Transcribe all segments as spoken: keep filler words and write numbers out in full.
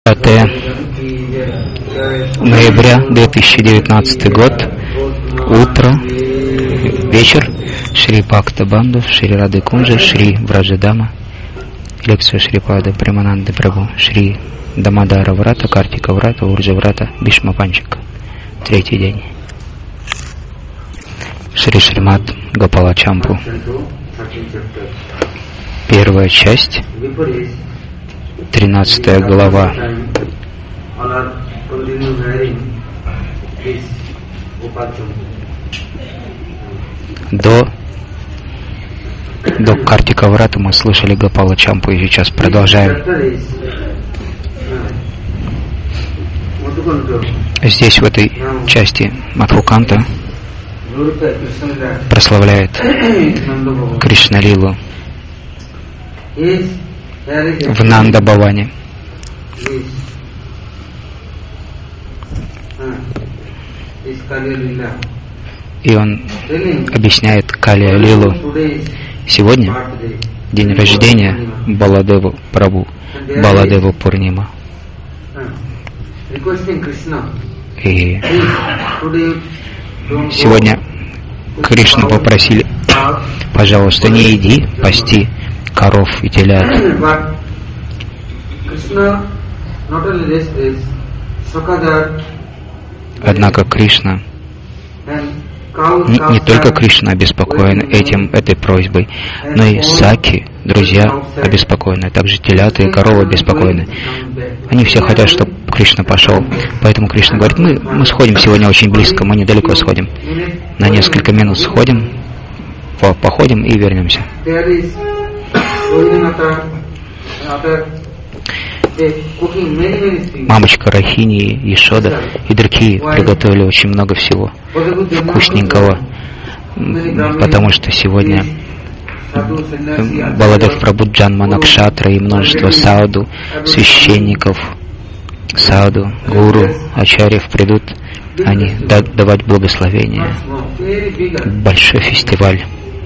пятое ноября две тысячи девятнадцатый год, утро, вечер, Шри Бхакта Банду, Шри Рады Кунджа, Шри Враджадама, лекция Шрипада Премананды Прабху, Шри Дамадара Врата, Картика Врата, Урджа Врата, Бишма Панчика. Третий день. Шри Шримад Гопала Чампу. Первая часть, тринадцатая глава. До, до Картика Врата мы слышали Гопала Чампу, и сейчас продолжаем. Здесь, в этой части, Мадхуканта прославляет Кришна-лилу в Нанда-Баване. И он объясняет Калия-лилу. Сегодня день рождения Баладева Прабху, Баладева Пурнима. И сегодня Кришну попросили: пожалуйста, не иди пасти коров и телят. Однако Кришна, не, не только Кришна обеспокоен этим, этой просьбой, но и Саки, друзья, обеспокоены, также телята и коровы обеспокоены. Они все хотят, чтобы Кришна пошел. Поэтому Кришна говорит: мы, мы сходим сегодня очень близко, мы недалеко сходим. На несколько минут сходим, по, походим и вернемся. Мамочка Рахини, Ешода и другие приготовили очень много всего вкусненького, потому что сегодня Баладев Прабху Джанма Накшатра и множество сауду, священников, сауду, гуру, ачарьев придут, они давать благословение. Большой фестиваль.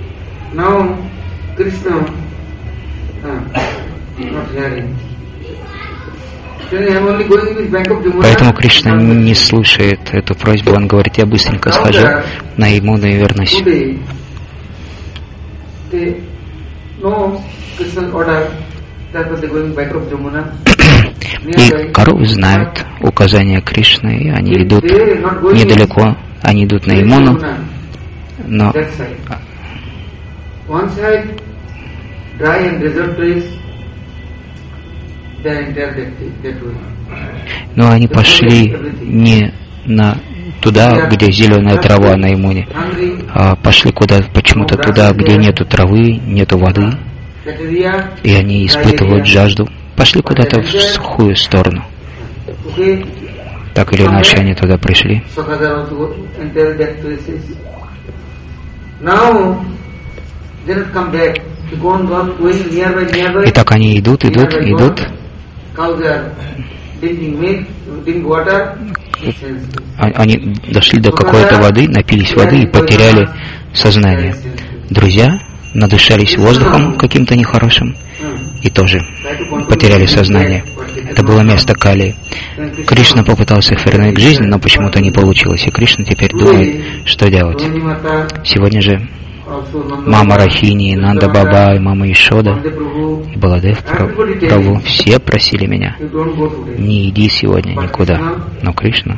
Поэтому Кришна не слушает эту просьбу. Он говорит: я быстренько схожу на Ямуну и вернусь. И коровы знают указания Кришны, и они идут недалеко, они идут на Ямуну, но но они пошли не на туда, где зеленая трава на Ямуне, а пошли куда почему-то туда, где нету травы, нету воды, и они испытывают жажду. Пошли куда-то в сухую сторону. Так или иначе, они туда пришли. И так они идут, идут, идут. Они дошли до какой-то воды, напились воды и потеряли сознание. Друзья надышались воздухом каким-то нехорошим и тоже потеряли сознание. Это было место Кали. Кришна попытался их вернуть к жизни, но почему-то не получилось. И Кришна теперь думает, что делать. Сегодня же мама Рахини, Нанда Баба, и мама Ешода, и Баладев Прабху все просили меня: не иди сегодня никуда. Но Кришна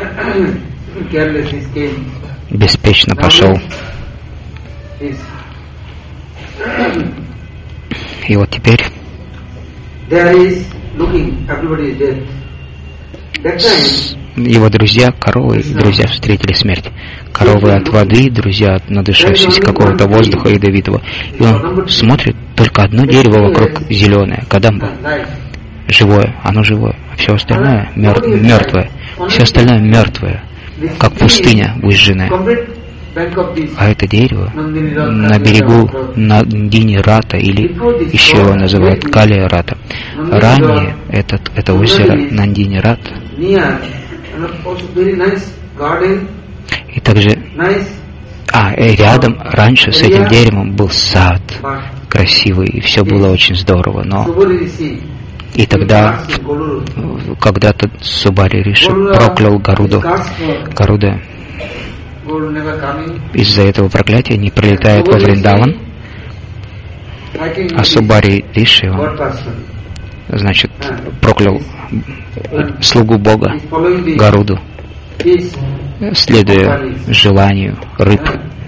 беспечно пошел. И вот теперь его друзья, коровы, друзья встретили смерть. Коровы от воды, друзья, надышавшись какого-то воздуха ядовитого. И он смотрит, только одно дерево вокруг зеленое, кадамба, живое, оно живое, а все остальное мертвое. Все остальное мертвое, как пустыня выжженная. А это дерево на берегу Нандини Рата, или еще его называют Калия Рата. Ранее этот, это озеро Нандини Рата. И также А, и рядом раньше с этим деревом был сад красивый, и все было очень здорово, но И тогда, когда-то Субари Риши проклял Гаруду. Гаруда из-за этого проклятия не прилетает во Вриндаван, а Субари Риши, он, значит, проклял слугу Бога Гаруду, следуя желанию рыб,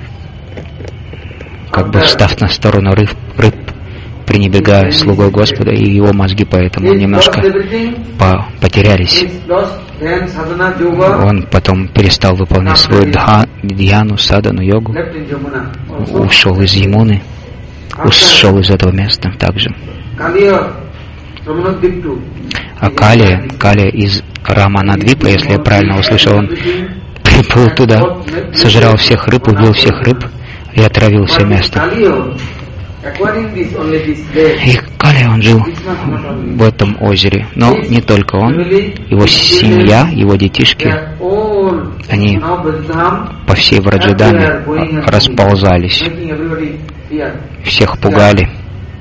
как бы встав на сторону рыб, рыб пренебрегая слугой Господа, и его мозги поэтому немножко по потерялись. Он потом перестал выполнять свою дха, дьяну, садану, йогу, ушел из Ямуны, ушел из этого места также. А Калия, Калия из Раманадвипа, если я правильно услышал, он приплыл туда, сожрал всех рыб, убил всех рыб и отравил все место. И Калия, он жил в этом озере. Но не только он, его семья, его детишки, они по всей Враджадаме расползались, всех пугали.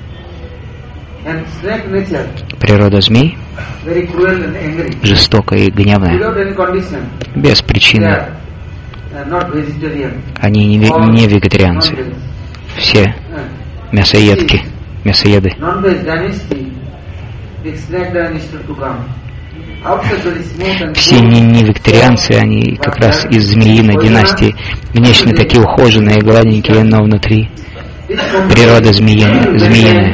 Природа змей жестокая и гневная, без причины. Они не, не вегетарианцы, все мясоедки, мясоеды. Все не, не вегетарианцы, они как раз из змеиной династии, внешне такие ухоженные, гладенькие, но внутри природа змеиная. змеиная.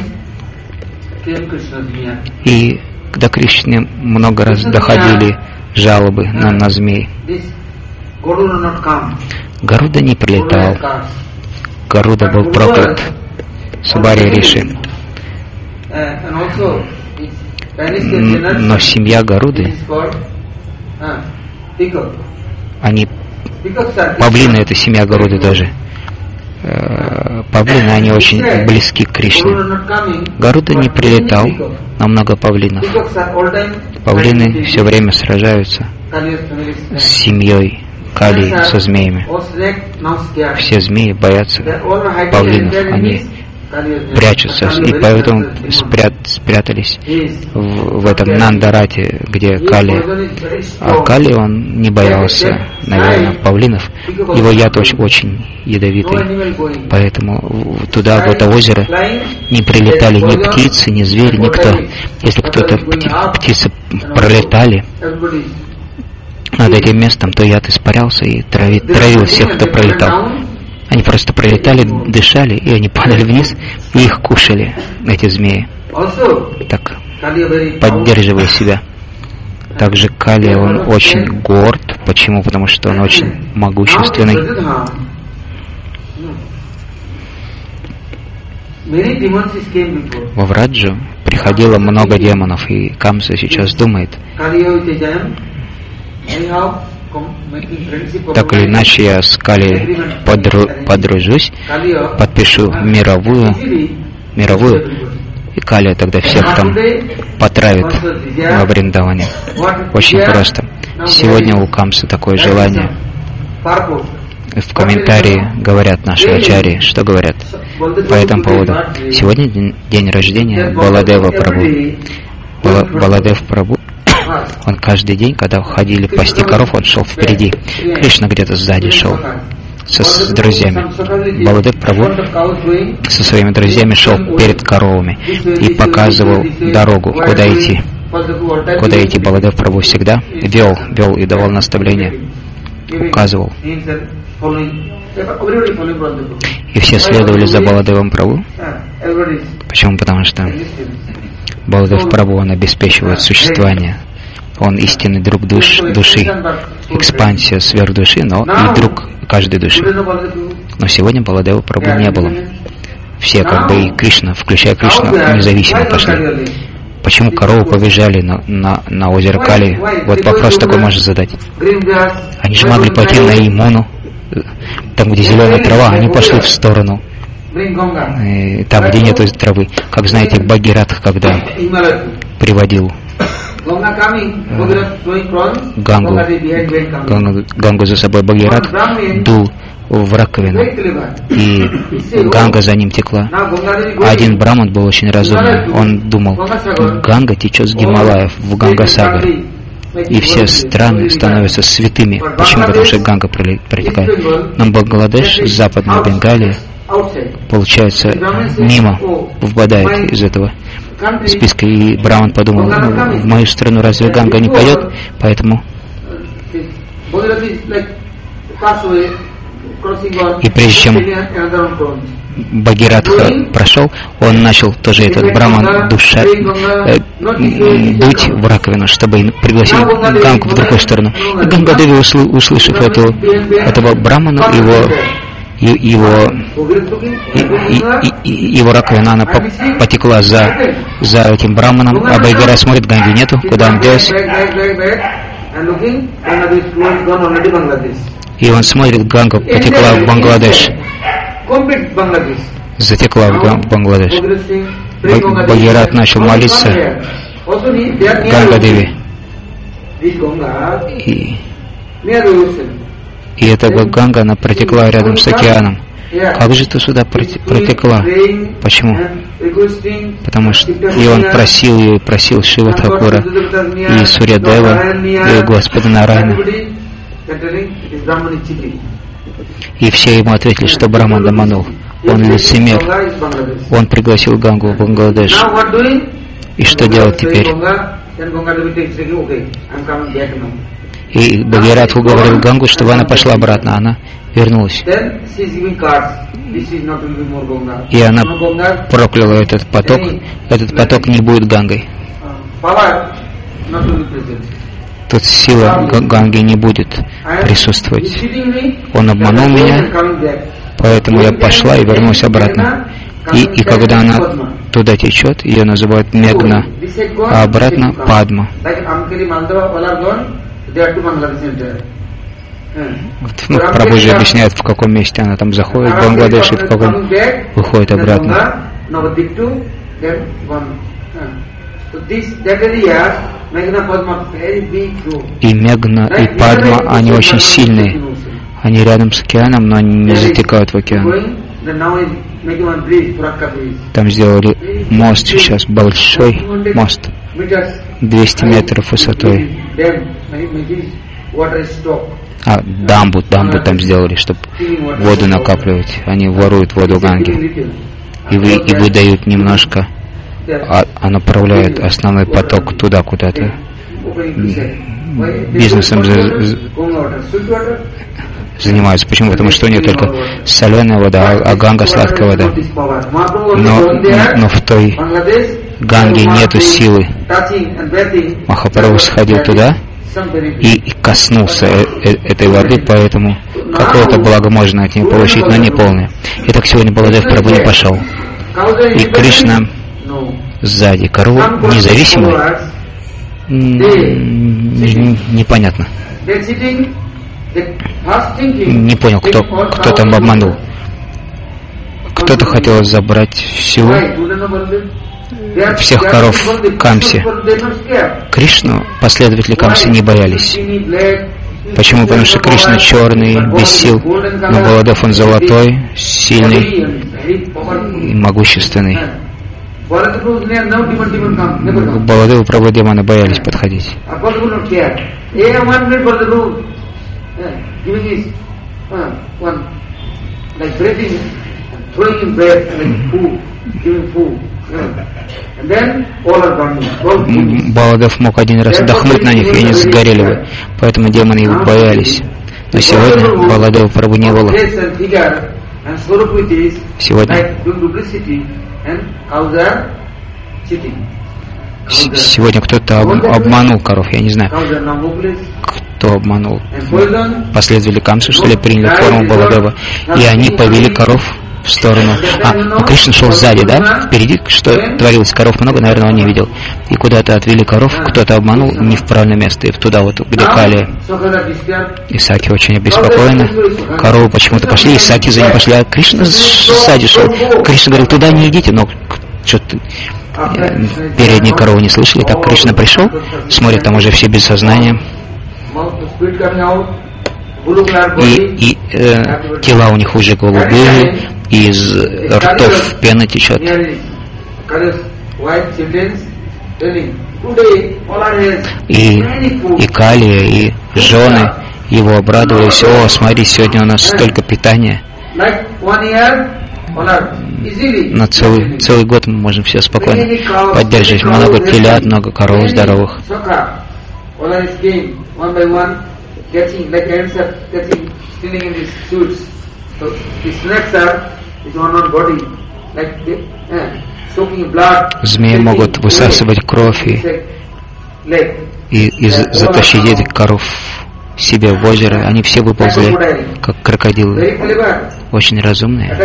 И до Кришны много раз доходили жалобы на, на змей. Гаруда не прилетал. Гаруда был проклят. Субари Риши. Но семья Гаруды, они, павлины, это семья Гаруды тоже. Павлины, они очень близки к Кришне. Гаруда не прилетал, но много павлинов. Павлины все время сражаются с семьей Кали, со змеями. Все змеи боятся павлинов, они прячутся, и поэтому спрят, спрятались в, в этом Нандарате, где Кали. А Кали, он не боялся, наверное, павлинов. Его яд очень, очень ядовитый, поэтому туда, в это озеро, не прилетали ни птицы, ни звери, никто. Если кто-то, пти, птицы пролетали над этим местом, то яд испарялся и трави, травил всех, кто пролетал. Они просто пролетали, дышали, и они падали вниз, и их кушали, эти змеи. Так, поддерживая себя. Также Кали, он очень горд. Почему? Потому что он очень могущественный. Во Враджу приходило много демонов, и Камса сейчас думает, так или иначе я с Кали подру, подружусь, подпишу мировую, мировую, и Кали тогда всех там потравит во Вриндаване. Очень просто. Сегодня у Камса такое желание. В комментарии говорят наши ачарьи, что говорят по этому поводу. Сегодня день, день рождения Баладева Прабху. Бала, Баладев Прабху, он каждый день, когда ходили пасти коров, он шел впереди. Кришна где-то сзади шел со, с друзьями. Баладев Прабху со своими друзьями шел перед коровами и показывал дорогу, куда идти. Куда идти Баладев Прабху всегда вел, вел и давал наставления, указывал. И все следовали за Баладевом Прабху. Почему? Потому что Баладев Прабху, он обеспечивает существование. Он истинный друг душ, души, экспансия сверх души, но и друг каждой души. Но сегодня Баладева Прабху не было. Все, как бы и Кришна, включая Кришну, независимо пошли. Почему корову побежали на, на, на озеро Кали? Вот вопрос такой можно задать. Они же могли пойти на Ямуну, там, где зеленая трава, они пошли в сторону. И там, где нету травы. Как знаете, Бхагиратх, когда приводил Гангу, Гангу, Гангу за собой, Бхагиратх дул в раковину, и Ганга за ним текла. Один браман был очень разумный. Он думал, Ганга течет с Гималаев в Гангасагар, и все страны становятся святыми. Почему? Потому что Ганга протекает. Но Бангладеш, Западная Бенгалия, получается, мимо впадает из этого списка. И Браман подумал, ну, в мою страну разве Ганга не пойдет? Поэтому... И прежде чем Бхагиратха прошел, он начал тоже этот Браман душа э, дуть в раковину, чтобы пригласить Гангу в другую сторону. И Ганга-деви, услы, услышав эту, этого Брамана, его, его, и, и, и, его раковина, она потекла за, за этим Браманом, а Бхагиратха смотрит, Ганги нету, куда он делся. И он смотрит, Ганга потекла в Бангладеш. Затекла в Бангладеш. Бхагират начал молиться Ганга-деви. И, и эта Ганга, она протекла рядом с океаном. Как же ты сюда протекла? Почему? Потому что и он просил ее, просил Шива Тхакура, и Сурьядева, и Господа Нарайана. И все ему ответили, что Браман обманул. Он лицемер. Он пригласил Гангу в Бангладеш. И что делать теперь? И Бхагиратха уговорил Гангу, чтобы она пошла обратно. Она вернулась. И она прокляла этот поток. Этот поток не будет Гангой. Тут сила Ганги не будет присутствовать. Он обманул меня, поэтому я пошла и вернулась обратно. И, и когда она туда течет, ее называют Мегна, а обратно Падма. Вот, ну, Прабхуджи объясняет, в каком месте она там заходит в Бангладеш и в каком выходит обратно. И Мегна, и Падма, они очень сильные. Они рядом с океаном, но они не затекают в океан. Там сделали мост сейчас, большой мост, двести метров высотой. А, дамбу, дамбу там сделали, чтобы воду накапливать. Они воруют воду Ганги. И, вы, и выдают немножко, а, а направляют основной поток туда куда-то. Бизнесом за, за, занимаются. Почему? Потому что у них только соленая вода, а, а Ганга сладкая вода. Но, но в той Ганге нету силы. Махапрабху сходил туда и, и коснулся э, э, этой воды, поэтому какое-то благо можно от нее получить, но не полное. Итак, сегодня Баладев Прабху не пошел. И Кришна сзади, корова независимая, непонятно. Не понял, кто, кто там обманул. Кто-то хотел забрать всего, всех коров Камси. Кришну последователи Камси не боялись. Почему? Потому что Кришна черный, без сил, но Баладев он золотой, сильный и могущественный. К Баладеву Прабху демоны боялись подходить. Баладев мог один раз отдохнуть на них, и они сгорели бы. Поэтому демоны его боялись. Но сегодня Баладева Прабху не было. Сегодня Сегодня кто-то об, обманул коров, я не знаю, кто обманул. Последователи Камсы, что ли, приняли форму Баладева, и они повели коров в сторону. А, ну Кришна шел сзади, да? Впереди, что творилось, коров много, наверное, он не видел. И куда-то отвели коров, кто-то обманул не в правильное место, и туда вот, где Кали. Исаки очень обеспокоены. Коровы почему-то пошли, Исаки за ним пошли, а Кришна сзади шел. Кришна говорил, туда не идите, но что-то передние коровы не слышали. Так Кришна пришел, смотрит, там уже все без сознания. И, и, э, тела у них уже голубые, и из ртов пена течет. И, и Кали, и жены его обрадовались: о, смотри, сегодня у нас столько питания. На целый, целый год мы можем все спокойно поддерживать. Много телят, много коров здоровых. Змеи могут высасывать кровь и, и, и затащить этих коров себе в озеро. Они все выползли, как крокодилы. Очень разумные.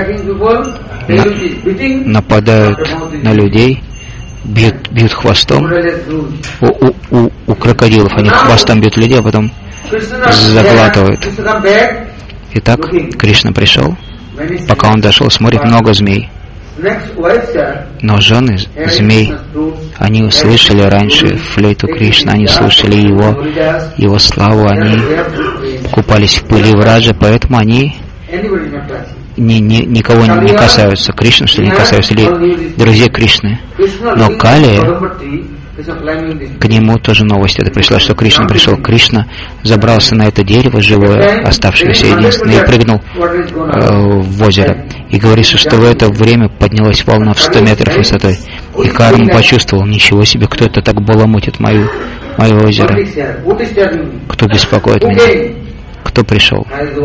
На, нападают на людей, бьют, бьют хвостом. У, у, у, у крокодилов они хвостом бьют людей, а потом заглатывают. Итак, Кришна пришел. Пока он дошел, смотрит много змей. Но жены змей, они услышали раньше флейту Кришны, они слышали его, его славу, они купались в пыли Враджа, поэтому они ни, ни, никого не касаются. Кришны, что ли, не касаются, или друзей Кришны. Но Кали, к нему тоже новость это пришла, что Кришна пришел. Кришна забрался на это дерево живое, оставшееся единственное, и прыгнул э, в озеро. И говорится, что в это время поднялась волна в сто метров высотой. И Карма почувствовал: ничего себе, кто это так баламутит мою, мое озеро? Кто беспокоит меня? Кто пришел?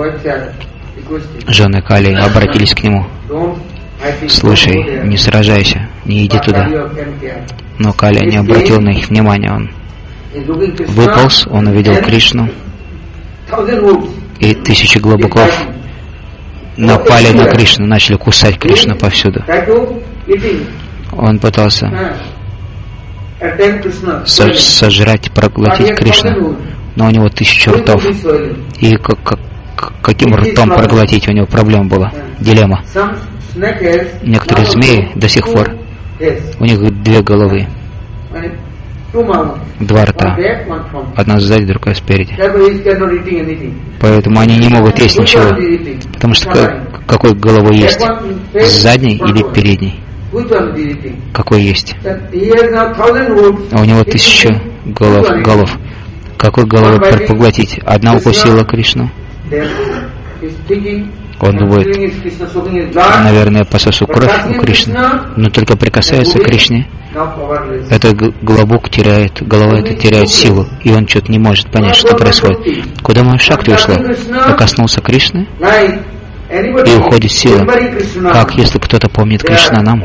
Жены Кали обратились к нему: слушай, не сражайся, не иди туда. Но Кали не обратил на их внимания. Он выполз, он увидел Кришну, и тысячи глобуков напали на Кришну, начали кусать Кришну повсюду. Он пытался сожрать, проглотить Кришну, но у него тысячи ртов. И как, как, каким ртом проглотить, у него проблема была, дилемма. Некоторые змеи до сих пор, у них две головы, два рта, одна сзади, другая спереди. Поэтому они не могут есть ничего, потому что какой головой есть? Задней или передней? Какой есть? А у него тысяча голов, голов. Какой головой поглотить? Одна укусила Кришну. Он думает: наверное, пососу кровь у Кришны, но только прикасается к Кришне, этот глобук теряет, голова эта теряет силу, и он что-то не может понять, что происходит. Куда моя шакти ушла? Я коснулся Кришны, и уходит сила. Как, если кто-то помнит Кришна нам?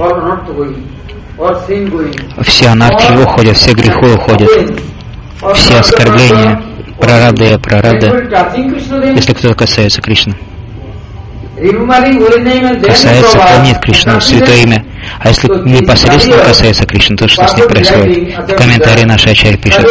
Все анархии уходят, все грехи уходят, все оскорбления, прарабда и апрарабда, если кто-то касается Кришны. Касается, помнит Кришну, святое имя. А если непосредственно касается Кришны, то что с ним происходит? В комментарии нашей Ачарья пишет: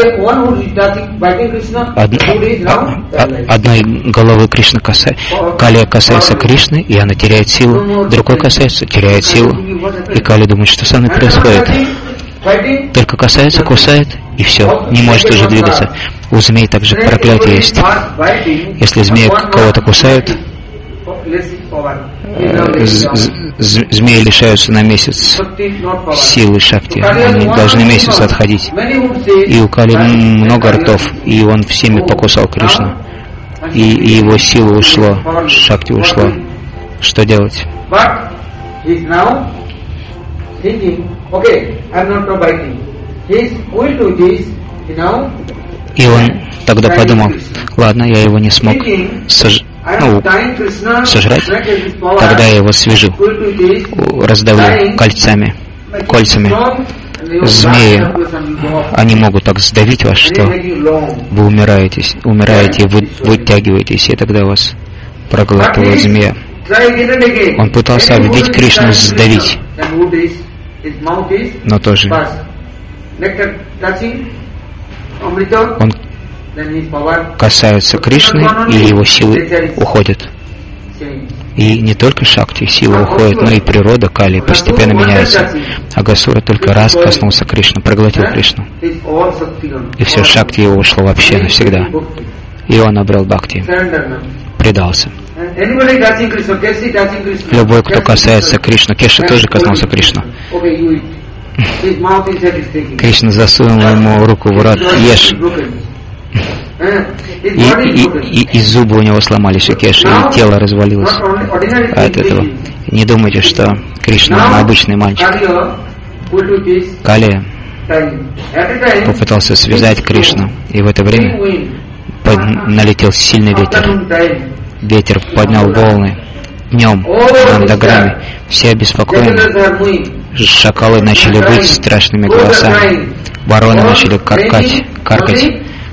Од... одной головы Кришны касается, Кали касается Кришны, и она теряет силу. Другой касается, теряет силу. И Кали думает, что со мной происходит. Только касается, кусает, и все, не может уже двигаться. У змей также проклятие есть. Если змеи кого-то кусают, змеи лишаются на месяц силы шакти. Они должны месяц отходить. И у Кали много ртов, и он всеми покусал Кришну. И, и его сила ушла, шакти ушла. Что делать? И он тогда подумал: ладно, я его не смог сож... ну, сожрать, тогда я его свяжу, раздавлю кольцами, кольцами. Змеи, они могут так сдавить вас, что вы умираете, умираете, вы вытягиваетесь, и тогда вас проглатывает змея. Он пытался обвить Кришну, сдавить, но тоже он касается Кришны, и его силы уходят. И не только шакти, сила уходит, но и природа Кали постепенно меняется. Агасура только раз коснулся Кришны, проглотил Кришну. И все, шакти его ушло вообще навсегда. И он обрел бхакти, предался. Любой, кто касается Кришны, Кеши тоже коснулся Кришну. Кришна засунул ему руку в рот, ешь. И, и, и, и зубы у него сломались у Кеши, и тело развалилось от этого. Не думайте, что Кришна обычный мальчик. Калия попытался связать Кришну, и в это время под... налетел сильный ветер. Ветер поднял волны. Днем на Андаграме все обеспокоены. Шакалы начали выть страшными голосами. Вороны начали каркать, каркать.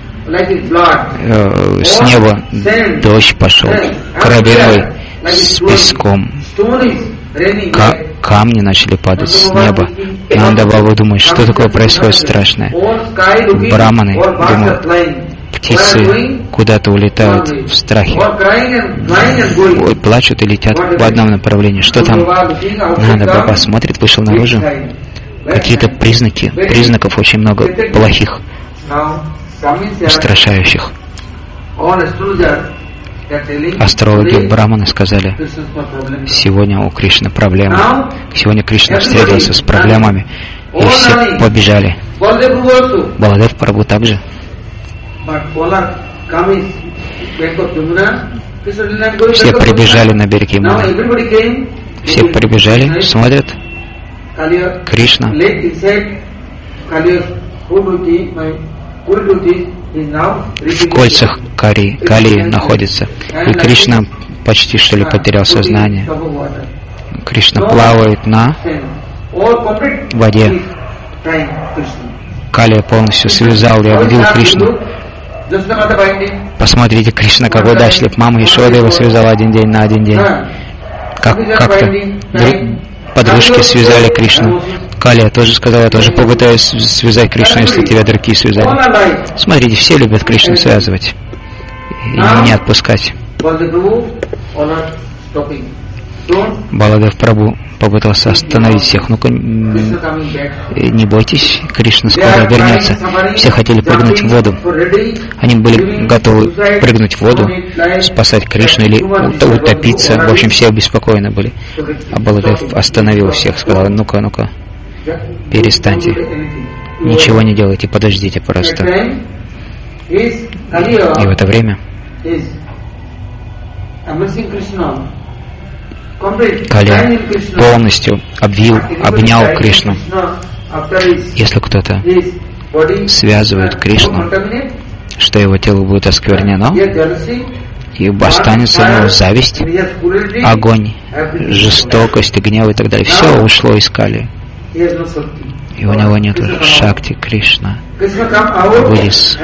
Э, с неба дождь пошел, кровяной, с песком. К- камни начали падать с неба. Нанда Баба думает, что такое происходит страшное. Браманы думают, птицы куда-то улетают в страхе. Ой, плачут и летят в одном направлении. Что там? Нанда Баба смотрит, вышел наружу. Какие-то признаки, признаков очень много плохих, устрашающих. Астрологи Браманы сказали, сегодня у Кришны проблемы. Сегодня Кришна встретился с проблемами, и все побежали. Баладев Прабху также. Все прибежали на берег Ямуны. Все прибежали, смотрят. Кришна в кольцах Кали, Кали находится. И Кришна почти что ли потерял сознание. Кришна плавает на воде. Кали полностью связал и обвил Кришну. Посмотрите, Кришна как удачлив. Мама Ешода его связала один день на один день. Как, как-то подружки связали Кришну. Калия тоже сказала, я тоже попытаюсь связать Кришну, если тебя другие связали. Смотрите, все любят Кришну связывать и не отпускать. Баладев Прабху попытался остановить всех. Ну-ка, не бойтесь, Кришна скоро вернется. Все хотели прыгнуть в воду. Они были готовы прыгнуть в воду, спасать Кришну или утопиться. В общем, все обеспокоены были. А Баладев остановил всех, сказал, ну-ка, ну-ка, перестаньте. Ничего не делайте, подождите просто. И в это время Калия полностью обвил, обнял Кришну. Если кто-то связывает Кришну, что его тело будет осквернено, и останется ну, зависть, огонь, жестокость, гнев и так далее. Все ушло из Калии. И у него нет шакти. Кришна вылез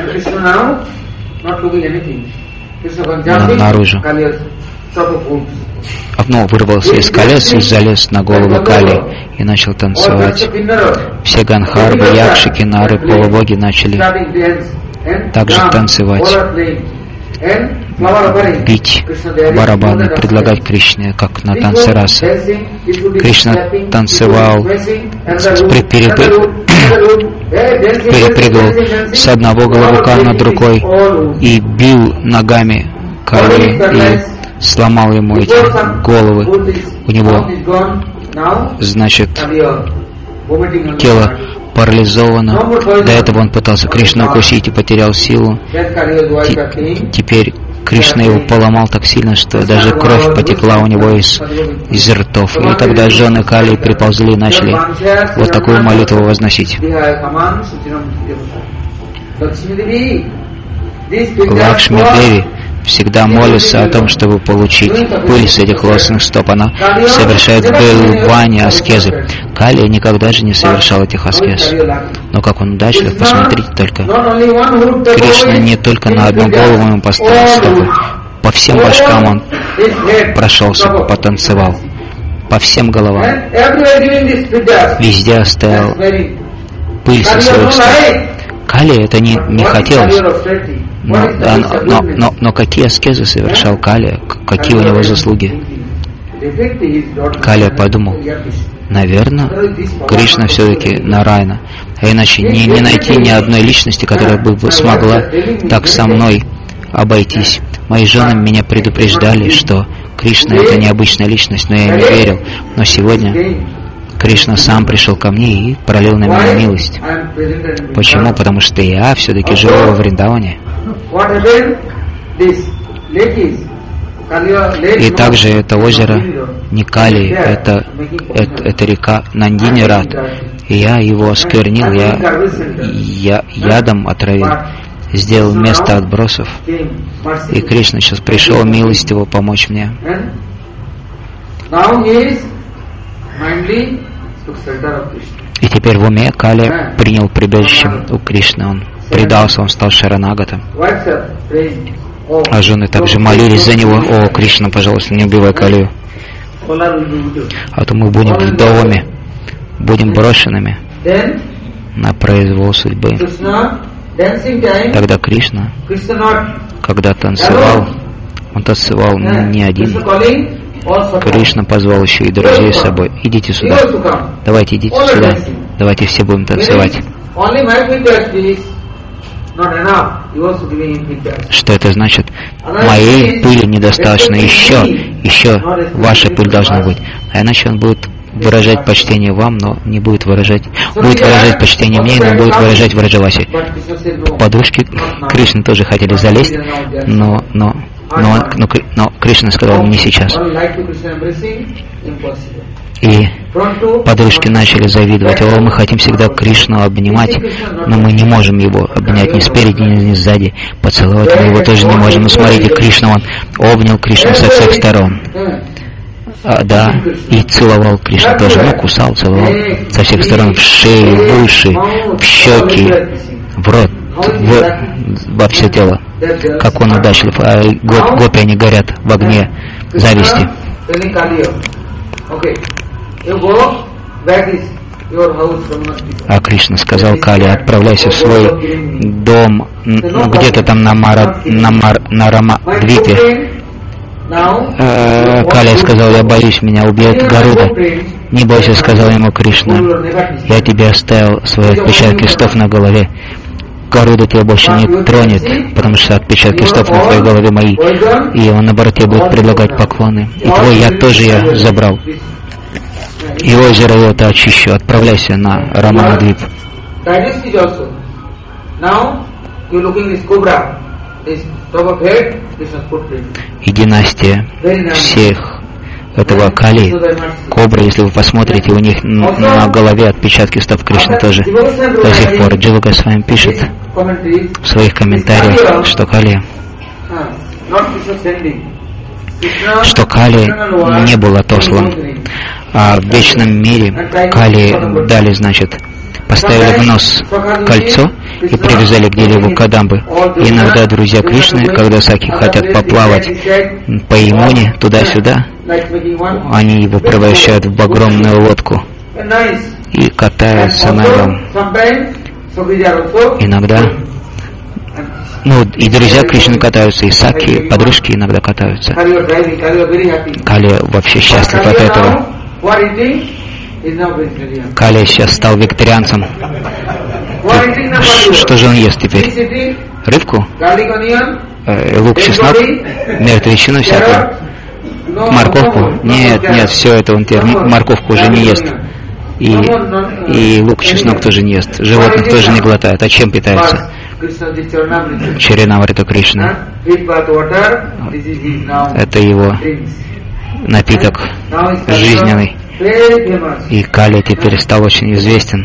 на, наружу. Окно вырвался из колес и залез на голову Кали и начал танцевать. Все ганхарвы, якши, кинары, полубоги начали также танцевать, бить барабаны, предлагать Кришне, как на танце раса. Кришна танцевал, перепрыгивал с одного головука на другой и бил ногами Кали и сломал ему эти головы. У него, значит, тело парализовано. До этого он пытался Кришну укусить и потерял силу. Теперь Кришна его поломал так сильно, что даже кровь потекла у него из, из ртов. И тогда жены Кали приползли и начали вот такую молитву возносить. Лакшми Деви всегда молится о том, чтобы получить пыль с этих лосных стоп. Она совершает бэлвани, аскезы. Калия никогда же не совершал этих аскез. Но как он удачлив, посмотрите только. Кришна не только на одну голову ему поставил стопы. По всем башкам он прошелся, потанцевал. По всем головам. Везде оставил пыль со своих стоп. Калия это не, не хотелось. Но, но, но, но какие аскезы совершал Калия? Какие у него заслуги? Калия подумал, наверное, Кришна все-таки Нараяна. А иначе не, не найти ни одной личности, которая бы смогла так со мной обойтись. Мои жены меня предупреждали, что Кришна — это необычная личность, но я не верил. Но сегодня Кришна сам пришел ко мне и пролил на меня милость. Почему? Потому что я все-таки живу во Вриндаване. И также это озеро Никали, это, это, это река Нандини-Рат. И я его осквернил, я, я ядом отравил, сделал место отбросов. И Кришна сейчас пришел милостиво помочь мне. И теперь в уме Кали принял прибежище у Кришны. Он предался, он стал Шаранагатом. А жены также молились за него: «О, Кришна, пожалуйста, не убивай Калию, а то мы будем вдовами, будем брошенными на произвол судьбы». Тогда Кришна, когда танцевал, он танцевал не один. Кришна позвал еще и друзей с собой: «Идите сюда, давайте идите сюда, давайте все будем танцевать». Что это значит? Моей пыли недостаточно, еще, еще ваша пыль должна быть. А иначе он будет выражать почтение вам, но не будет выражать, будет выражать почтение мне, но будет выражать Враджаваси. Подружки Кришны тоже хотели залезть, но, но, но, но, но Кришна сказал: не сейчас. И подружки начали завидовать: «О, мы хотим всегда Кришну обнимать, но мы не можем его обнять ни спереди, ни сзади. Поцеловать мы его тоже не можем. Но смотрите, Кришна, он обнял Кришну со всех сторон». А, да, и целовал Кришну тоже, ну, кусал, целовал со всех сторон, в шею, в уши, в щеки, в рот, в, во все тело. Как он удачлив, а гоп, гопи, они горят в огне зависти. А Кришна сказал Кали: «Отправляйся в свой дом, ну, где-то там на Мара, на, Мар, на Рамадвипе». Э, Кали сказал: «Я боюсь, меня убьет Гаруда». «Не бойся», — сказал ему Кришна, — «я тебе оставил свои отпечатки стоп на голове. Гаруда тебя больше не тронет, потому что отпечатки стоп на твоей голове мои, и он, наоборот, тебе будет предлагать поклоны. И твой яд тоже я забрал. И озеро это очищу. Отправляйся на Раманадвип». И династия всех этого Кали, кобры, если вы посмотрите, у них на голове отпечатки стоп Кришны тоже до сих пор. Джива Госвами пишет в своих комментариях, что Кали, что Кали не был отослан, а в вечном мире Кали дали, значит, поставили в нос кольцо и привязали к дереву Кадамбы. И иногда друзья Кришны, когда саки хотят поплавать по Ямуне туда-сюда, они его превращают в огромную лодку и катаются на нем. Иногда, ну, и друзья Кришны катаются, и саки, подружки иногда катаются. Кали вообще счастлив от этого. Кали сейчас стал вегетарианцем. Что же он ест теперь? Рыбку? Э, лук, чеснок? Мертвечину всякую? Морковку? Нет, нет, все это он теперь морковку уже не ест. И, и лук, чеснок тоже не ест. Животных тоже не глотает. А чем питается? Чаринамрита Кришна. Это его напиток жизненный. И Кали теперь стал очень известен.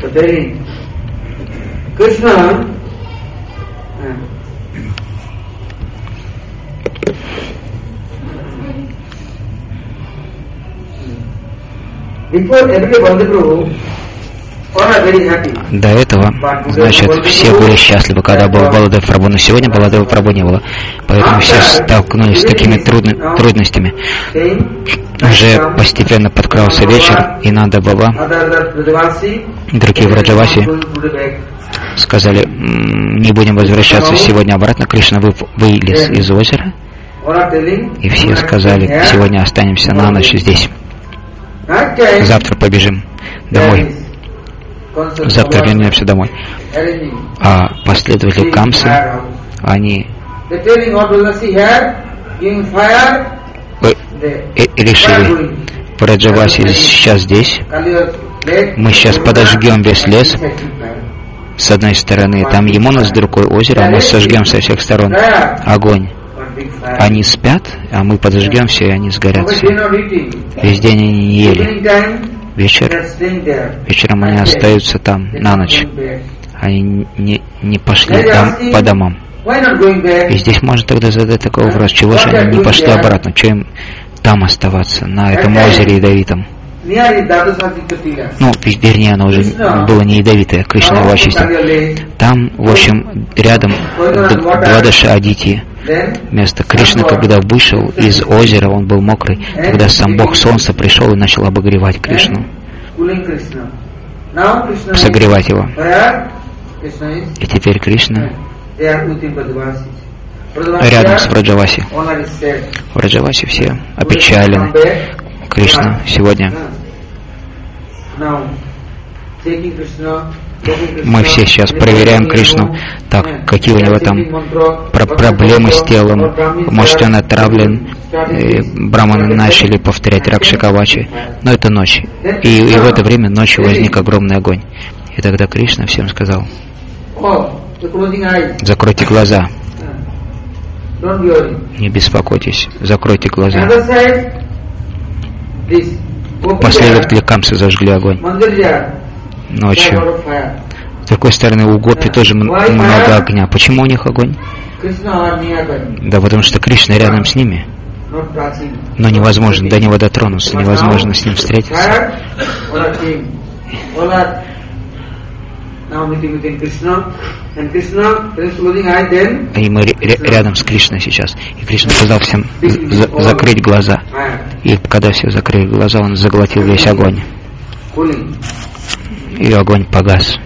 До этого, значит, все были счастливы, когда был Баладев Прабху, но сегодня Баладева Прабху не было. Поэтому все столкнулись с такими трудно, трудностями. Уже постепенно подкрался вечер, и Нанда Баба, другие Враджаваси сказали: не будем возвращаться сегодня обратно. Кришна вылез из озера, и все сказали: сегодня останемся на ночь здесь. Завтра побежим домой. Завтра вернемся домой. А последователи Камсы, они и решили, Враджаваси сейчас здесь, мы сейчас подожгем весь лес с одной стороны, там Ямуна с другой озеро, а мы сожгем со всех сторон огонь. Они спят, а мы подожгем все, и они сгорят все. Весь день они не ели. Вечер, вечером они остаются там на ночь. Они не, не пошли там по домам. И здесь можно тогда задать такой вопрос, чего же они не пошли обратно, что им там оставаться, на этом озере ядовитом. Ну, вернее, оно уже было не ядовитое, Кришна его очистил. Там, в общем, рядом Двадаша Адити. Место Кришны, когда вышел из озера, он был мокрый, когда сам Бог Солнца пришел и начал обогревать Кришну, согревать его. И теперь Кришна рядом с Враджаваси. Враджаваси все опечалены. Кришна сегодня. Мы все сейчас проверяем Кришну, так, какие у него там про проблемы с телом, может он отравлен, и браманы начали повторять Ракшакавачи, но это ночь, и, и в это время ночью возник огромный огонь. И тогда Кришна всем сказал: закройте глаза, не беспокойтесь, закройте глаза. Последователи Камсы зажгли огонь ночью. С другой стороны, у Гопи тоже много огня. Почему у них огонь? Да потому что Кришна рядом с ними. Но невозможно до него дотронуться, невозможно с ним встретиться. И мы рядом с Кришной сейчас. И Кришна сказал всем за закрыть глаза. И когда все закрыли глаза, он заглотил весь огонь. И огонь погас.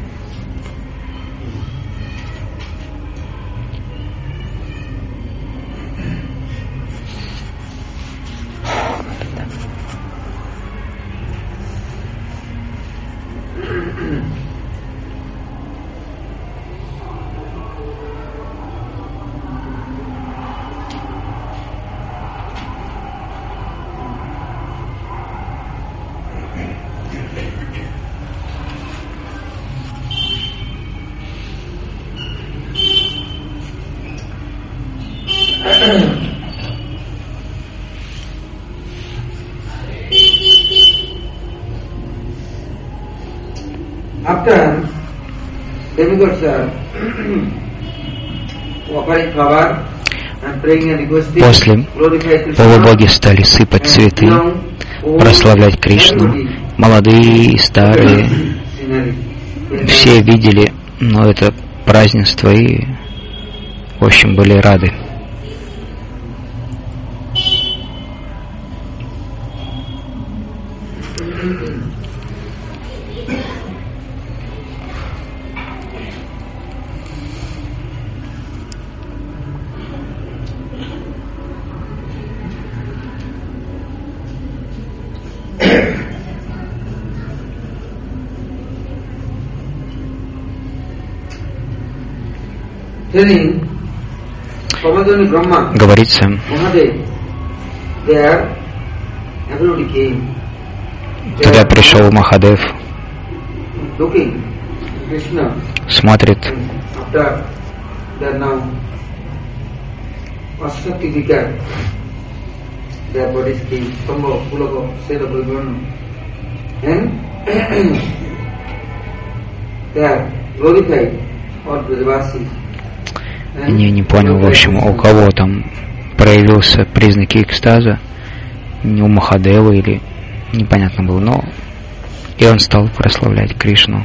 После полубоги стали сыпать цветы, прославлять Кришну, молодые и старые. Все видели, но это празднество, и, в общем, были рады. Говорится, когда пришел Махадев, смотрит, Не, не понял, в общем, у кого там проявился признаки экстаза, не у Махадева или непонятно было, но и он стал прославлять Кришну.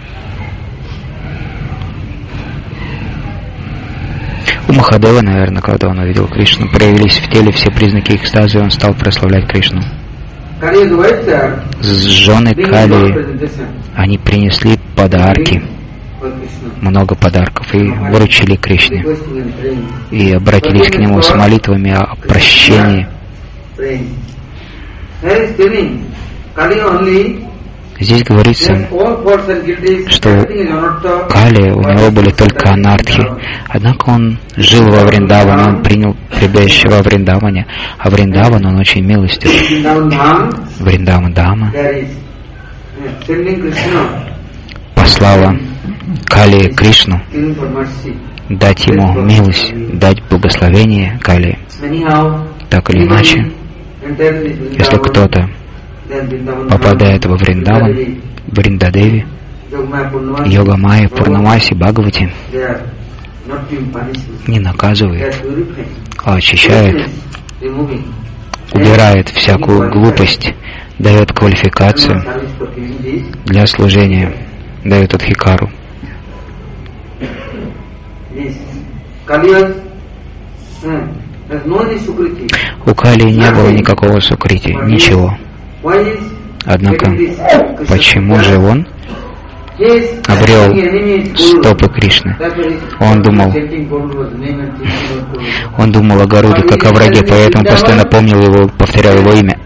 У Махадева, наверное, когда он увидел Кришну, проявились в теле все признаки экстаза, и он стал прославлять Кришну. Жены Кали, они принесли подарки, много подарков, и вручили Кришне, и обратились к нему с молитвами о прощении. Здесь говорится, что у Кали, у него были только анартхи. Однако он жил во Вриндаване, он принял прибежище во Вриндаване, а Вриндаван он очень милостив. Вриндаван Дама послала Кали Кришну дать ему милость, дать благословение Кали. Так или иначе, если кто-то попадает во Вриндаван, Вриндадеви, Йога-майя, Пурнамаси, Бхагавати, не наказывает, а очищает, убирает всякую глупость, дает квалификацию для служения, дает адхикару. У Кали не было никакого сукрити, ничего. Однако, почему же он обрел стопы Кришны? Он думал, он думал о Гаруде как о враге, поэтому постоянно помнил его, повторял его имя.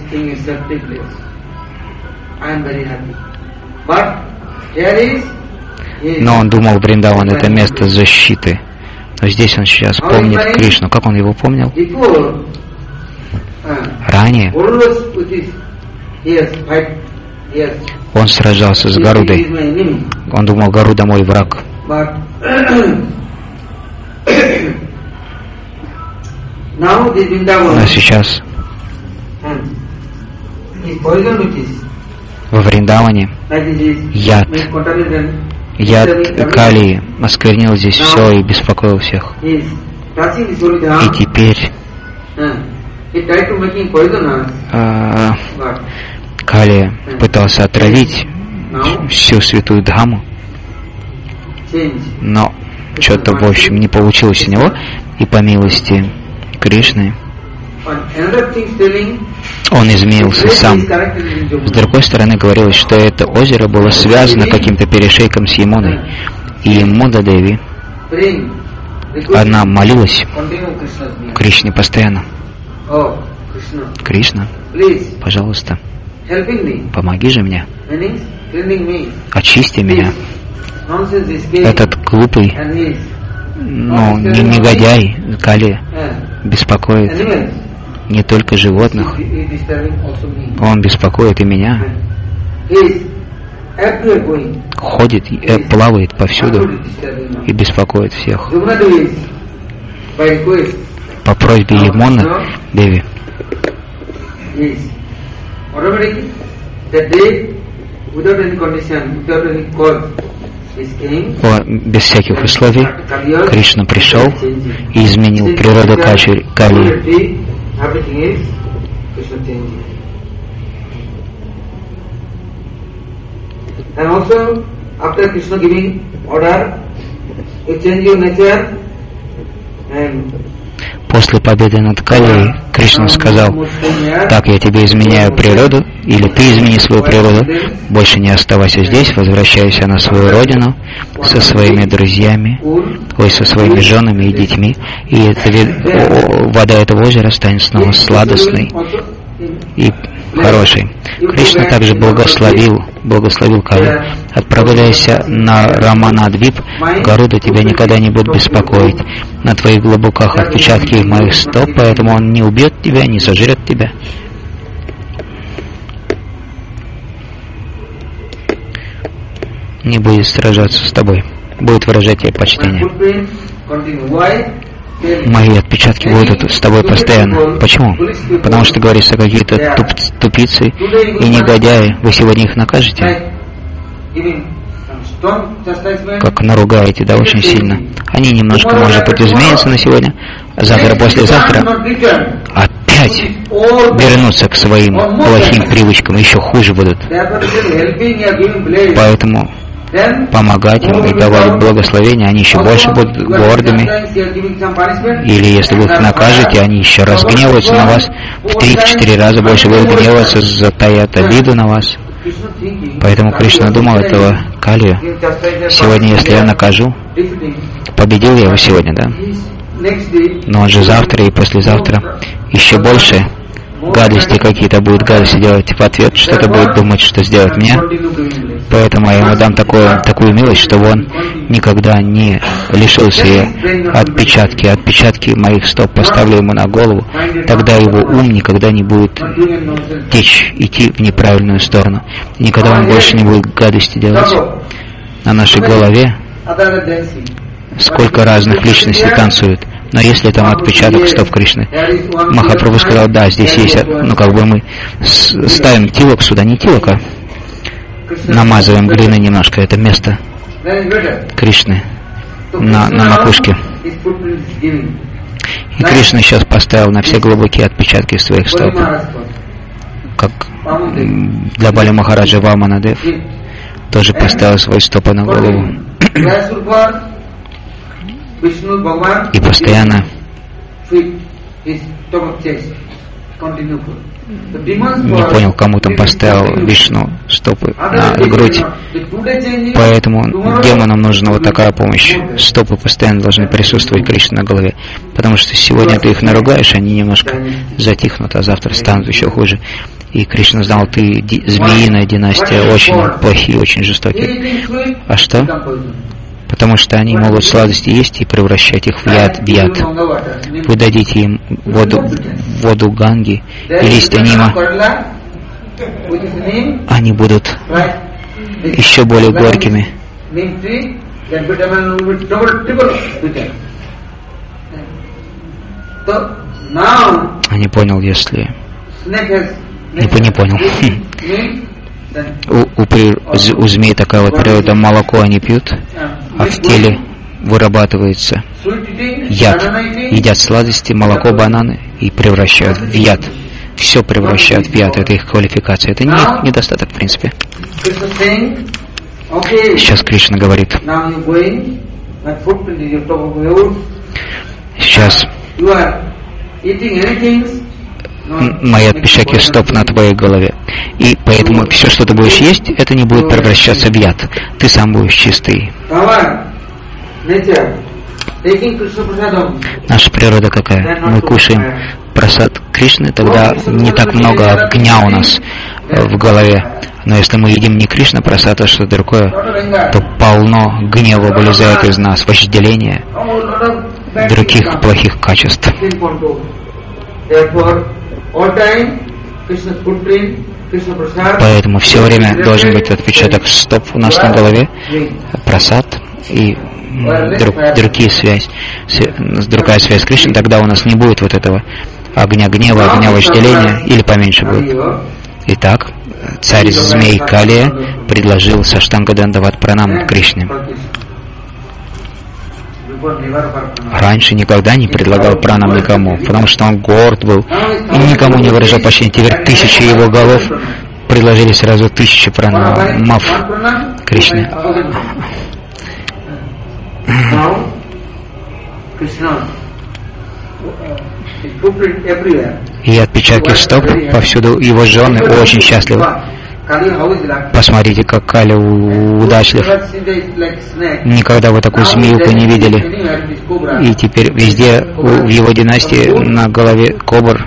Но он думал, Вриндаван — это место защиты. Но здесь он сейчас помнит Кришну. Как он его помнил? Ранее он сражался с Гарудой. Он думал, Гаруда мой враг. А сейчас во Вриндаване яд, яд Кали осквернил здесь все и беспокоил всех. И теперь а, Кали пытался отравить всю святую Дхаму, но что-то, в общем, не получилось у него, и по милости Кришны он изменился сам. С другой стороны, говорилось, что это озеро было связано каким-то перешейком с Ямуной. И Ямуда Деви, она молилась Кришне постоянно. Кришна, пожалуйста, помоги же мне, очисти меня. Этот глупый, ну, негодяй Кали беспокоит не только животных, он беспокоит и меня. Ходит, э, плавает повсюду и беспокоит всех. По просьбе Ямуны Деви О, без всяких условий Кришна пришел и изменил природу Кали. And also, after Krishna giving order to change your nature, and после победы над Калией Кришна сказал: так, я тебе изменяю природу, или ты измени свою природу, больше не оставайся здесь, возвращайся на свою родину со своими друзьями, ой, со своими женами и детьми, и это, вода этого озера станет снова сладостной и хорошей. Кришна также благословил, благословил Кали: отправляйся на Раманадвип, Гаруда тебя никогда не будет беспокоить. На твоих глубоках отпечатки моих стоп, поэтому он не убьет тебя, не сожрет тебя. Не будет сражаться с тобой, будет выражать тебе почтение. Мои отпечатки будут с тобой постоянно. Почему? Потому что ты говоришь, что какие-то туп, тупицы и негодяи, вы сегодня их накажете? Как наругаете, да, очень сильно. Они немножко, может быть, изменятся на сегодня, а завтра, послезавтра опять вернутся к своим плохим привычкам, еще хуже будут. Поэтому помогать им и давать благословение, они еще больше будут гордыми. Или если вы их накажете, они еще раз гневаются на вас, в три-четыре раза больше будут гневаться, затаят обиду на вас. Поэтому Кришна думал этого Калию: сегодня, если я накажу, победил я его сегодня, да? Но он же завтра и послезавтра еще больше гадости какие-то будет гадости делать в ответ, что-то будет думать, что сделать мне. Поэтому я ему дам такое, такую милость, чтобы он никогда не лишился ей отпечатки. Отпечатки моих стоп поставлю ему на голову, тогда его ум никогда не будет течь, идти в неправильную сторону. И никогда он больше не будет гадости делать. На нашей голове сколько разных личностей танцуют. Но если там отпечаток стоп Кришны, Махапрабху сказал, да, здесь есть, ну как бы мы ставим тилок сюда, не тилок, а намазываем глиной немножко, это место Кришны на, на макушке. И Кришна сейчас поставил на все глубокие отпечатки своих стоп, как для Бали Махараджа Ваманадев тоже поставил свои стопы на голову. И постоянно не понял, кому там поставил Вишну стопы на грудь. Поэтому демонам нужна вот такая помощь. Стопы постоянно должны присутствовать Кришне на голове. Потому что сегодня ты их наругаешь, они немножко затихнут, а завтра станут еще хуже. И Кришна знал, ты ди- змеиная династия, очень плохие, очень жестокие. А что? Потому что они могут сладости есть и превращать их в яд, в яд. Вы дадите им воду, воду Ганги и листья Нима, они будут еще более горькими. А не понял, если... Не, не понял. У, у, у змей такая вот природа, молоко они пьют, а в теле вырабатывается яд. Едят сладости, молоко, бананы и превращают в яд. Все превращают в яд, это их квалификация. Это не недостаток, в принципе. Сейчас Кришна говорит. Сейчас мои отпечатки стоп на твоей голове. И поэтому все, что ты будешь есть, это не будет превращаться в яд. Ты сам будешь чистый. Наша природа какая? Мы кушаем прасад Кришны, тогда не так много огня у нас в голове. Но если мы едим не Кришна прасад, а что-то другое, то полно гнева вылезает из нас, вожделения, других плохих качеств. Поэтому все время должен быть отпечаток стоп у нас на голове, прасад и друг, другие связь, другая связь с Кришной, тогда у нас не будет вот этого огня гнева, огня вожделения, или поменьше будет. Итак, царь змей Калия предложил Саштанга Дандават Пранам Кришне. Раньше никогда не предлагал пранам никому, потому что он горд был и никому не выражал почтения. Теперь тысячи его голов предложили сразу тысячи пранамов Кришне. И отпечатки стоп повсюду, его жены очень счастливы. Посмотрите, как Кали удачлив. Никогда вы такую змеюку не видели. И теперь везде в его династии на голове кобр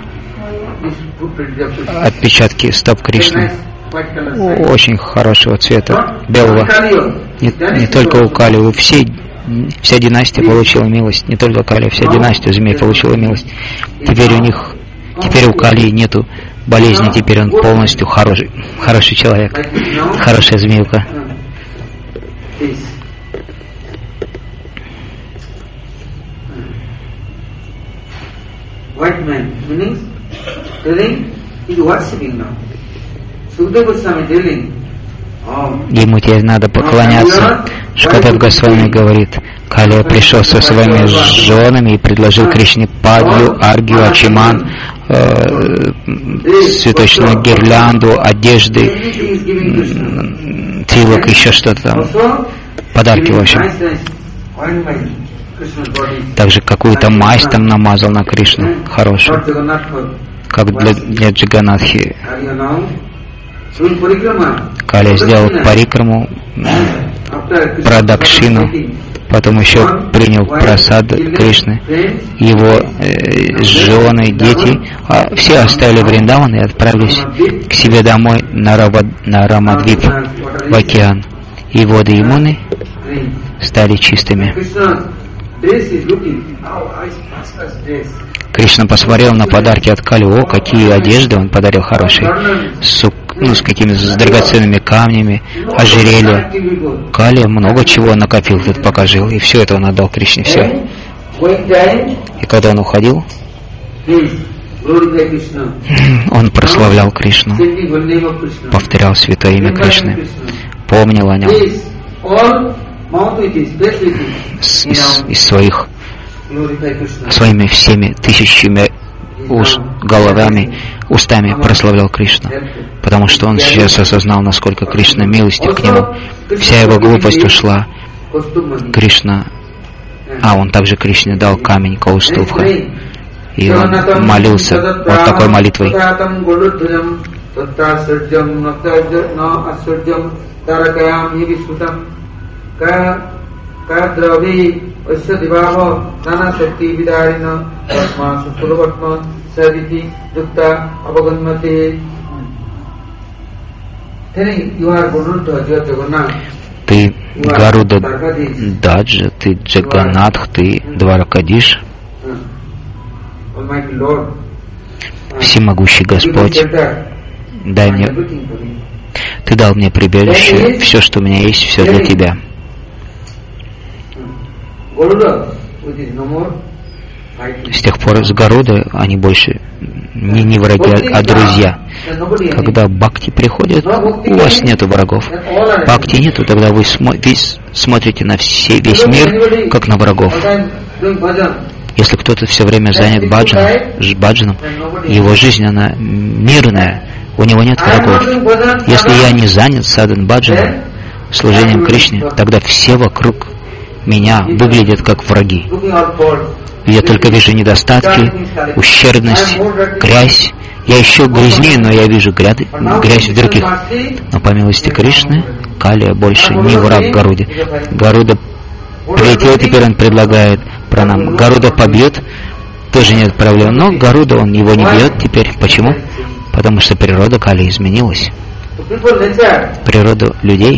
отпечатки стоп Кришны. Очень хорошего цвета, белого. Не, не только у Кали, у всей, вся династия получила милость. Не только Кали, вся династия змей получила милость. Теперь у них, теперь у Кали нету болезни, теперь он полностью хороший, хороший человек, хорошая змеюка. Ему теперь надо поклоняться. Шукадев Госвами говорит, Калия пришел со своими женами и предложил Кришне падью, аргию, ачиман, э, цветочную гирлянду, одежды, тилок, еще что-то там, подарки в общем. Также какую-то мазь там намазал на Кришну, хорошую, как для, для Джаганатхи. Калия сделал парикраму, продакшину, потом еще принял просад Кришны, его э, жены, дети, а все оставили Вриндаван и отправились к себе домой на, Рава, на Рамадвип, в океан. И воды Ямуны стали чистыми. Кришна посмотрел на подарки от Кали. О, какие одежды он подарил хорошие, с, ну, с какими с драгоценными камнями, ожерелья. Кали много чего накопил, тут пока жил, и все это он отдал Кришне, все. И когда он уходил, он прославлял Кришну, повторял святое имя Кришны, помнил о нем с, из, из своих своими всеми тысячами уст, головами, устами прославлял Кришну, потому что он сейчас осознал, насколько Кришна милостив к нему. Вся его глупость ушла. Кришна, а он также Кришне дал камень Каустубха, и он молился вот такой молитвой. Ты Гаруда Даджа, ты Джаганатх, ты Дваракадиш, всемогущий Господь, дай мне, ты дал мне прибежище, все, что у меня есть, все для тебя. С тех пор с Гаруда они больше не, не враги, а друзья. Когда бхакти приходит, у вас нету врагов. Бхакти нету, тогда вы смо- весь, смотрите на все, весь мир, как на врагов. Если кто-то все время занят баджаном, баджаном, его жизнь, она мирная, у него нет врагов. Если я не занят садан баджаном, служением Кришне, тогда все вокруг меня выглядят как враги. Я только вижу недостатки, ущербность, грязь. Я еще грязнее, но я вижу грязь, грязь в других. Но по милости Кришны, Калия больше не враг Гаруде. Гаруда прилетел, теперь он предлагает пранам. Гаруда побьет, тоже нет проблем. Но Гаруда, он его не бьет теперь. Почему? Потому что природа Кали изменилась. Природа людей,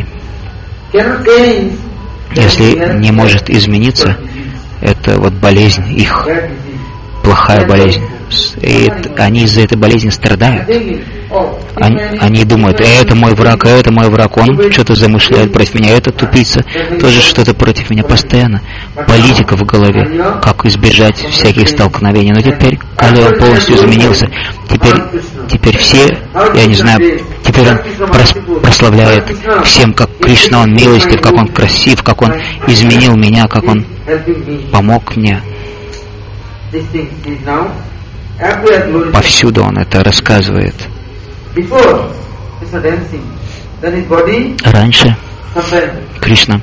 если не может измениться, это вот болезнь их, плохая болезнь. И это, они из-за этой болезни страдают. Они, они думают, это мой враг, это мой враг, он что-то замышляет против меня, это тупица, тоже что-то против меня постоянно. Политика в голове, как избежать всяких столкновений. Но теперь, когда он полностью изменился, теперь, теперь все, я не знаю, теперь он прос- прославляет всем, как Кришна, он милостив, как он красив, как он изменил меня, как он помог мне. Повсюду он это рассказывает. Раньше Кришна,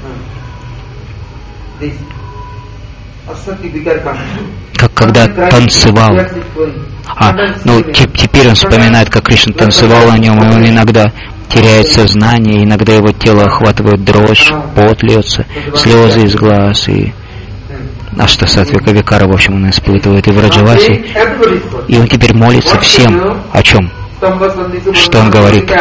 как когда танцевал, а, ну т- теперь он вспоминает, как Кришна танцевал на нем, и он иногда теряет сознание, иногда его тело охватывает дрожь, пот льется, слезы из глаз, и Аштасатвика Викара, в общем, он испытывает и в Раджавасе, и он теперь молится всем. О чем? Что он говорит?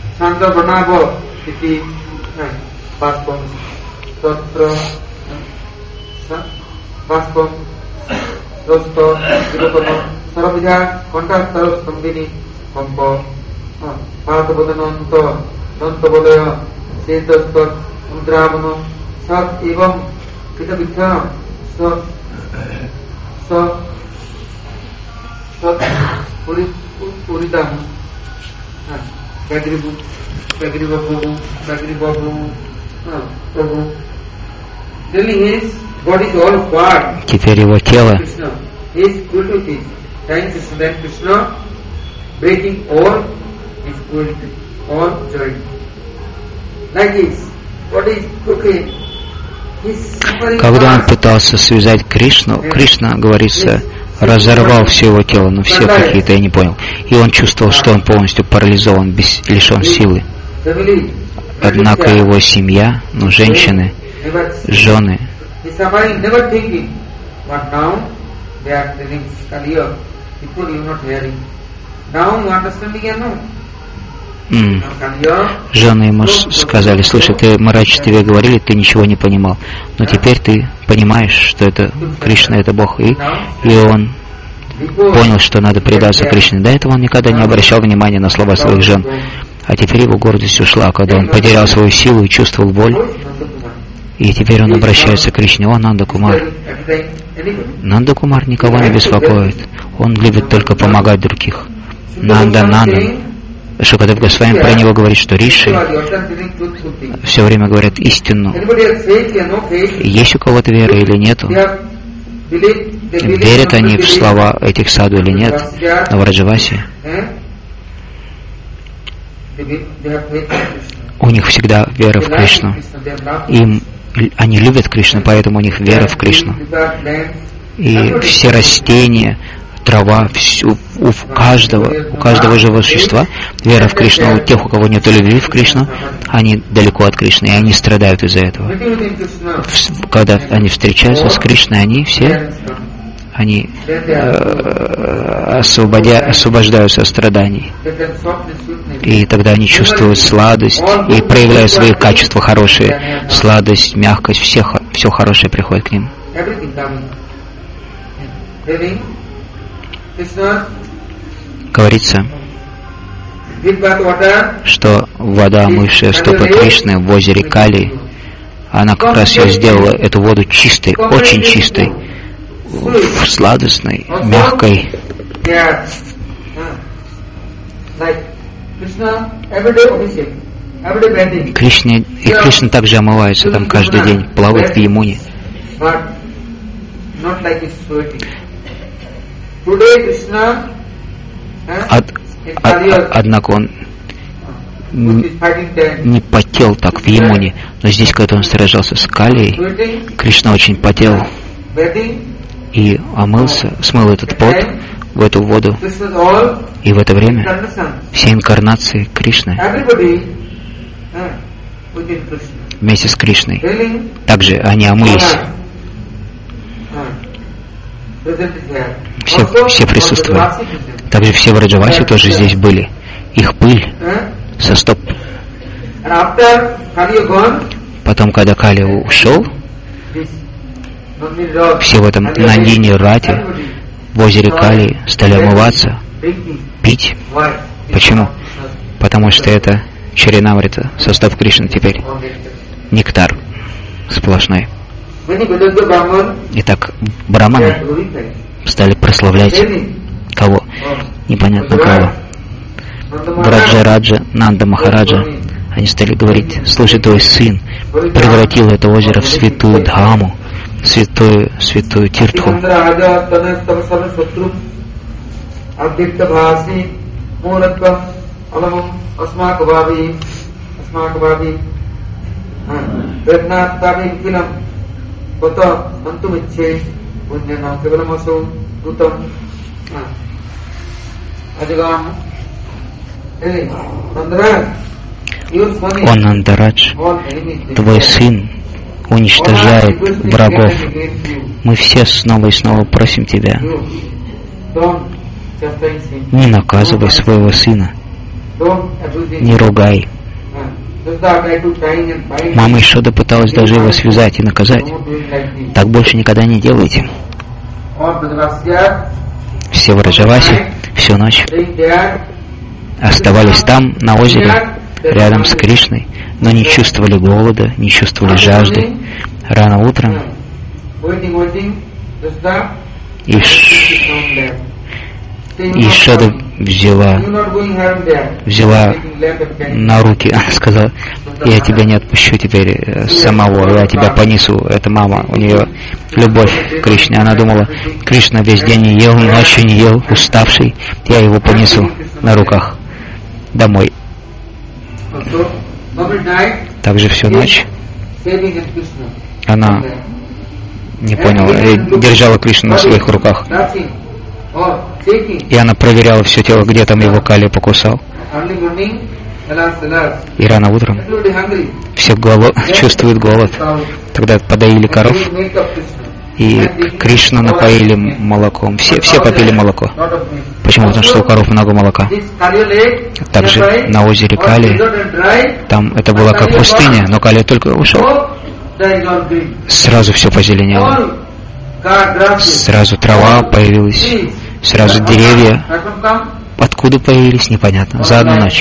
Теперь его тело когда он пытался связать Кришну, Кришна, говорится, разорвал все его тело, но все какие-то, я не понял. И он чувствовал, что он полностью парализован, без, лишен силы. Однако его семья, ну, женщины, жены, suffering, never thinking. But now they are telling Kaliya, before you not hearing. Now you understanding or no? Mm. Жены ему сказали: слушай, ты, мы раньше тебе говорили, ты ничего не понимал, но теперь ты понимаешь, что это Кришна, это Бог. И, и он понял, что надо предаться Кришне. До этого он никогда не обращал внимания на слова своих жен, а теперь его гордость ушла, когда он потерял свою силу и чувствовал боль. И теперь он обращается к Кришне: о, Нанда Кумар. Нанда Кумар никого не беспокоит, он любит только помогать других. Нанда Нанда. Шукадев Госвами про него говорит, что риши все время говорят истину. Есть у кого-то вера или нету? Верят они в слова этих саду или нет? На Враджавасе у них всегда вера в Кришну. Им, они любят Кришну, поэтому у них вера в Кришну. И все растения, трава, всю, у каждого, у каждого живого существа вера в Кришну. У тех, у кого нет любви в Кришну, они далеко от Кришны, и они страдают из-за этого. Когда они встречаются с Кришной, они все, они э, освободя, освобождаются от страданий. И тогда они чувствуют сладость и проявляют свои качества хорошие. Сладость, мягкость, все, все хорошее приходит к ним. Говорится, что вода, омывшая стопы Кришны в озере Кали, она как раз ее сделала, эту воду чистой, очень чистой, сладостной, мягкой. Кришна, и Кришна также омывается там каждый день, плавает в Ямуне. Од, од, однако он не потел так в Ямуне, но здесь, когда он сражался с Калией, Кришна очень потел и омылся, смыл этот пот в эту воду. И в это время все инкарнации Кришны вместе с Кришной также они омылись. Все, все присутствовали. Также все в Раджавасе тоже здесь были. Их пыль со стоп. Потом, когда Кали ушел, все в этом Нандини Рате, в озере Кали, стали омываться, пить. Почему? Потому что это Чаринамрита, состав Кришны теперь. Нектар сплошной. Итак, браманы стали прославлять кого? Непонятно кого. Браджа Раджа, Нанда Махараджа. Они стали говорить: слушай, твой сын превратил это озеро в святую Дхаму, святую, святую Тиртху. О Нандарадж, твой сын уничтожает врагов. Мы все снова и снова просим тебя, не наказывай своего сына, не ругай. Мама Ишода пыталась даже его связать и наказать. Так больше никогда не делайте. Все в Раджавасе всю ночь оставались там, на озере, рядом с Кришной, но не чувствовали голода, не чувствовали жажды. Рано утром Иш... Ишода взяла, взяла на руки, сказала: я тебя не отпущу теперь самого, я тебя понесу. Это мама, у нее любовь к Кришне. Она думала, Кришна весь день не ел, ночью не ел, уставший, я его понесу на руках домой. Также всю ночь она не поняла, держала Кришну на своих руках. И она проверяла все тело, где там его Кали покусал. И рано утром все голо... чувствуют голод. Тогда подоили коров, и Кришну напоили молоком. Все, все попили молоко. Почему? Потому что у коров много молока. Также на озере Кали, там это была как пустыня, но Кали только ушел, сразу все позеленело. Сразу трава появилась, сразу деревья. Откуда появились, непонятно. За одну ночь.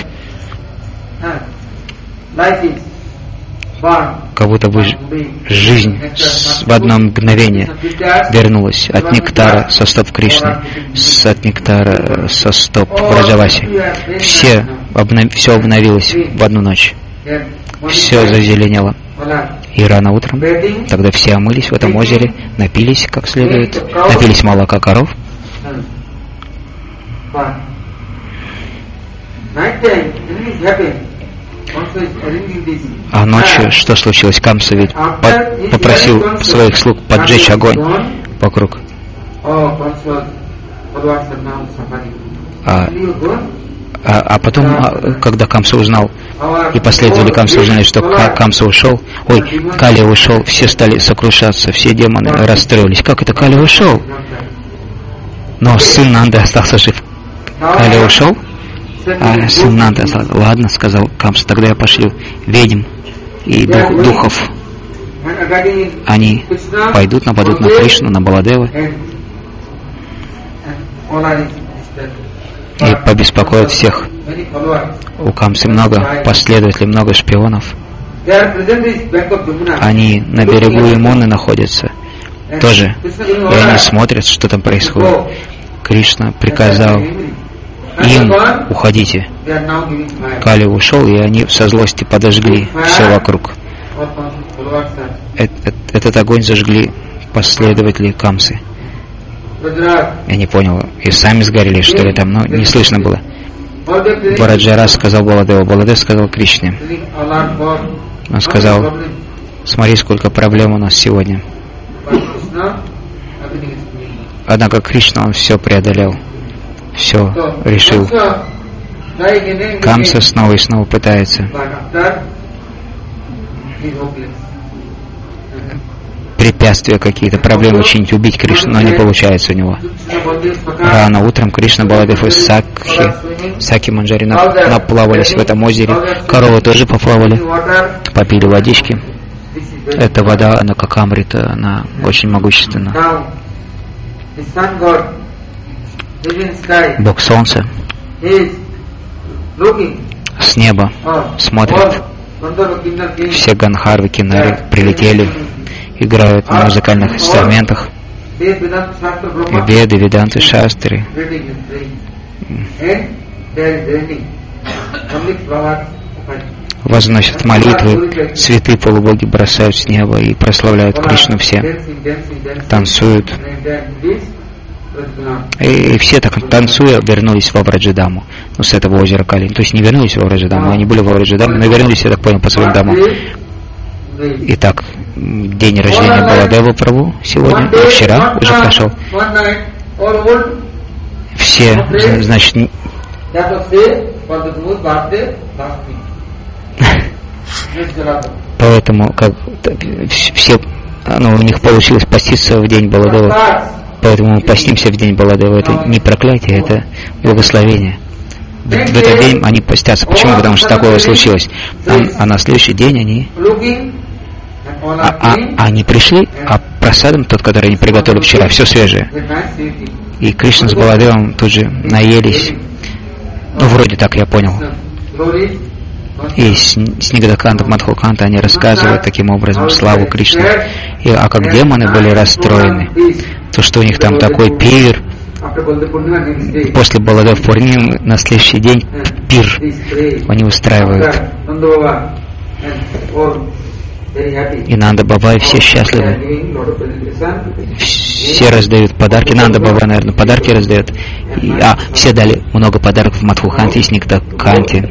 Как будто бы жизнь в одно мгновение вернулась от нектара со стоп Кришны, с от нектара со стоп Браджаваси. Все, обнов... все обновилось в одну ночь. Все зазеленело. И рано утром, тогда все омылись в этом озере, напились как следует, напились молока коров. А ночью что случилось? Камса ведь под, попросил своих слуг поджечь огонь вокруг. А, а, а потом, когда Камса узнал, и последователи Камса узнали, что Камса ушел, ой, Кали ушел, все стали сокрушаться, все демоны расстроились. Как это Кали ушел? Но сын Нанды остался жив. Кали ушел? А сын Нанды остался. Ладно, сказал Камса, тогда я пошлю ведьм и дух, духов. Они пойдут, нападут на Кришну, на Баладева и побеспокоят всех. У Камсы много последователей, много шпионов. Они на берегу Ямуны находятся тоже. И они смотрят, что там происходит. Кришна приказал им: уходите. Кали ушел, и они со злости подожгли все вокруг. Этот, этот огонь зажгли последователи Камсы. Я не понял, и сами сгорели, что ли, там, но не слышно было. Вараджара сказал Баладеву, Баладев сказал Кришне. Он сказал: смотри, сколько проблем у нас сегодня. Однако Кришна, он все преодолел, все решил. Камса снова и снова пытается препятствия какие-то, проблемы учинить, убить Кришну, но не получается у него. Рано утром Кришна, Баладев и Сакхи, Саки Манджари наплавались в этом озере. Коровы тоже поплавали, попили водички. Эта вода, она как амрита, она очень могущественна. Бог Солнца с неба смотрит. Все ганхарвы, кинари прилетели, играют на музыкальных инструментах. Веды, Веданты, Шастры. Возносят молитвы, цветы полубоги бросают с неба и прославляют Кришну все. Танцуют. И все так танцуя вернулись во Враджадаму. Ну, с этого озера Кали. То есть не вернулись во Враджадаму, они были во Враджадаме, но вернулись, я так понял, по своим домам. Итак, день рождения Баладева Прабху сегодня, и вчера уже прошел. Все, значит, поэтому как все, ну, у них получилось поститься в день Баладева. Поэтому мы постимся в день Баладева. Это не проклятие, это благословение. В, в этот день они постятся. Почему? Потому что такое случилось. А, а на следующий день они а, а, они пришли, а просадом, тот, который они приготовили вчера, все свежее. И Кришна с Баладевом тут же наелись. Ну, вроде так, я понял. И с, с Нигадаканта, Мадхуканта они рассказывают таким образом славу Кришны. И, а как демоны были расстроены, то, что у них там такой пир, после Баладев Пурнимы на следующий день пир они устраивают. И Нанда Бабай все счастливы. Все раздают подарки. Нанда Бабай, наверное, подарки раздает. И, а, все дали много подарков в Мадхуканте и Снигдаканте.